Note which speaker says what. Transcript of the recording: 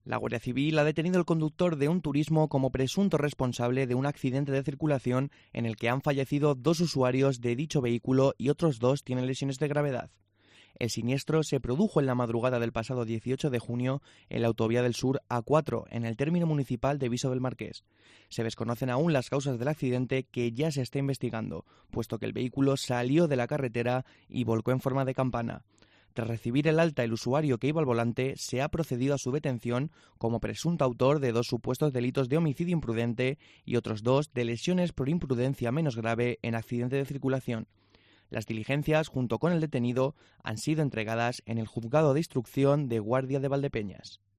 Speaker 1: La Guardia Civil ha detenido al conductor de un turismo como presunto responsable de un accidente de circulación en el que han fallecido 2 usuarios de dicho vehículo y otros 2 tienen lesiones de gravedad. El siniestro se produjo en la madrugada del pasado 18 de junio en la autovía del Sur A4, en el término municipal de Viso del Marqués. Se desconocen aún las causas del accidente, que ya se está investigando, puesto que el vehículo salió de la carretera y volcó en forma de campana. Tras recibir el alta, el usuario que iba al volante se ha procedido a su detención como presunto autor de 2 supuestos delitos de homicidio imprudente y otros 2 de lesiones por imprudencia menos grave en accidente de circulación. Las diligencias, junto con el detenido, han sido entregadas en el Juzgado de Instrucción de Guardia de Valdepeñas.